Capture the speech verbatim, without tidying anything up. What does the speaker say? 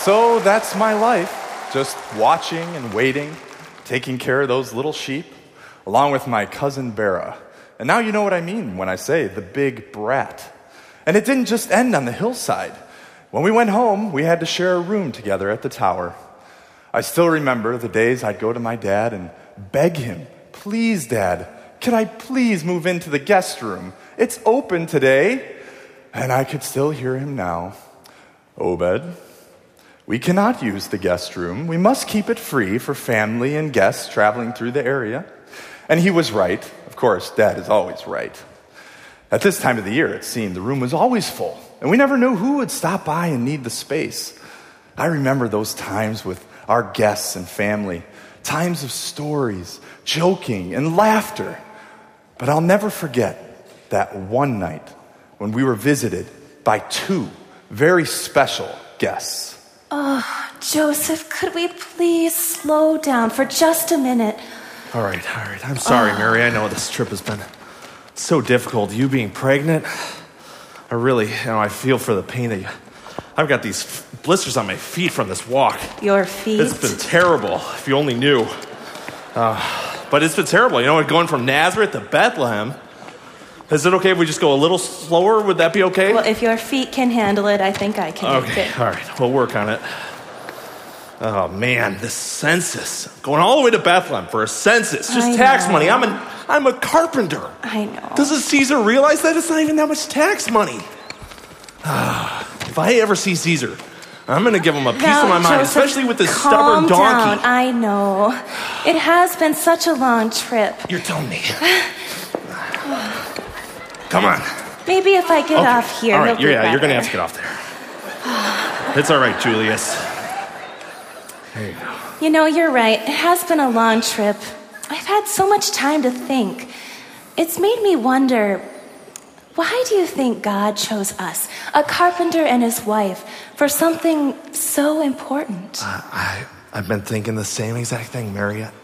So that's my life, just watching and waiting, taking care of those little sheep, along with my cousin Bera. And now you know what I mean when I say the big brat. And it didn't just end on the hillside. When we went home, we had to share a room together at the tower. I still remember the days I'd go to my dad and beg him, "Please, Dad, could I please move into the guest room? It's open today." And I could still hear him now. "Obed, we cannot use the guest room. We must keep it free for family and guests traveling through the area." And he was right. Of course, Dad is always right. At this time of the year, it seemed, the room was always full, and we never knew who would stop by and need the space. I remember those times with our guests and family, times of stories, joking, and laughter. But I'll never forget that one night when we were visited by two very special guests. Oh, Joseph, could we please slow down for just a minute? All right, all right. I'm sorry, oh. Mary. I know this trip has been so difficult. You being pregnant, I really, you know, I feel for the pain that you... I've got these blisters on my feet from this walk. Your feet? It's been terrible, if you only knew. Uh, but it's been terrible. You know, going from Nazareth to Bethlehem. Is it okay if we just go a little slower? Would that be okay? Well, if your feet can handle it, I think I can. Okay, all right. We'll work on it. Oh, man, this census. Going all the way to Bethlehem for a census. Just I tax know. money. I'm, an, I'm a carpenter. I know. Doesn't Caesar realize that it's not even that much tax money? If I ever see Caesar, I'm going to give him a piece now, of my mind, Joseph, especially with this calm stubborn donkey. Down. I know. It has been such a long trip. You're telling me. Come on. Maybe if I get okay. off here, all right, he'll you're, be yeah, you're going to better. have to get off there. It's all right, Julius. There you go. You know, you're right. It has been a long trip. I've had so much time to think. It's made me wonder, why do you think God chose us, a carpenter and his wife, for something so important? Uh, I, I've been thinking the same exact thing, Mary.